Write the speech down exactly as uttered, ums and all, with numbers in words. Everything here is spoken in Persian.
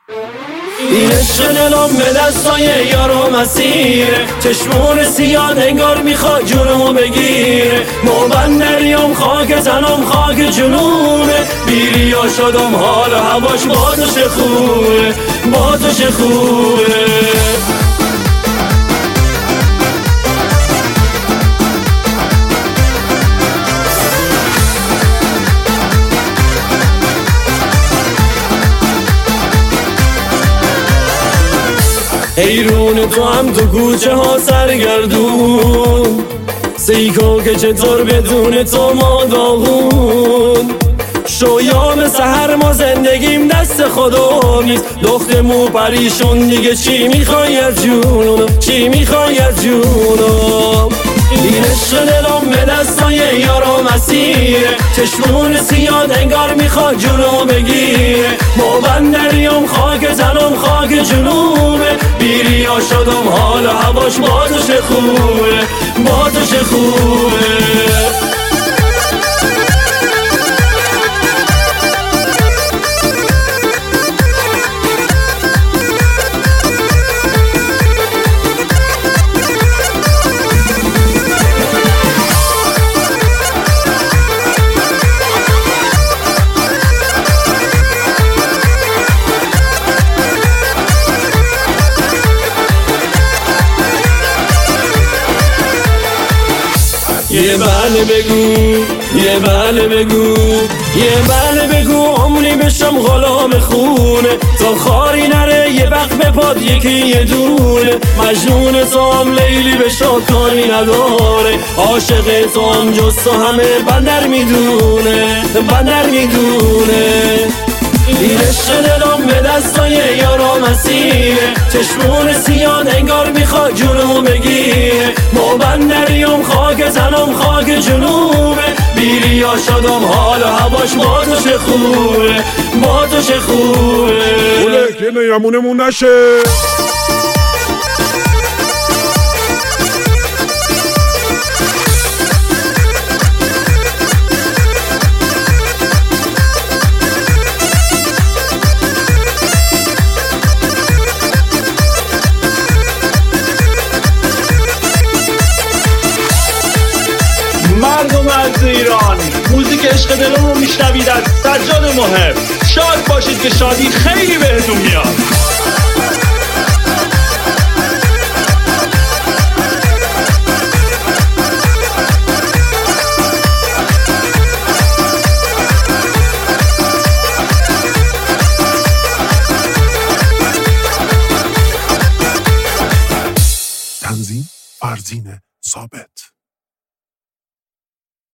این عشق دلم به دستای یارو مسیره، چشمون سیاد انگار میخواد جونمو بگیره. موبندریام خاک زنم خاک جنوبه، بیریا شدم حال هواش با تو چه خوبه، با تو چه خوبه. حیرون تو هم تو کوچه ها سرگردون، سیکو که چطور بدون تو ما داغون. شویام سحر ما زندگیم دست خدا نیست، دخت مو پریشون دیگه چی میخوای از جونم، چی میخوای از جونم. این عشق دلم به دستای یارو مسیره، چشمون سیاد انگار میخواد جونو بگیره. موبندریام خاک زنم خاک جنوبه، بیریا شدم حال هواش با تو چه خوبه، با تو چه خوبه. یه بله بگو، یه بله بگو، یه بله بگو، عمری بشم غلام خونه. تا خاری نره یه وقت به پاد یکی یه دونه. مجنون تو هم لیلی به شاکانی نداره، عاشق تو هم جز تو همه بندر میدونه، بندر میدونه. این عشق دلم به دستای یارو مسیره، چشمون سیاد انگار میخواد جونمو بگیره. موبندریام خاک زنم خاک جنوبه، بیریا شدم حال هواش با تو چه خوبه، با تو چه خوبه. اوله که نیمونمون نشه. مردم از ایران، موزیک عشق دلم رو میشنوید از سجاد محب. شاد باشید که شادی خیلی بهتون میاد. تنظیم فرزین ثابت.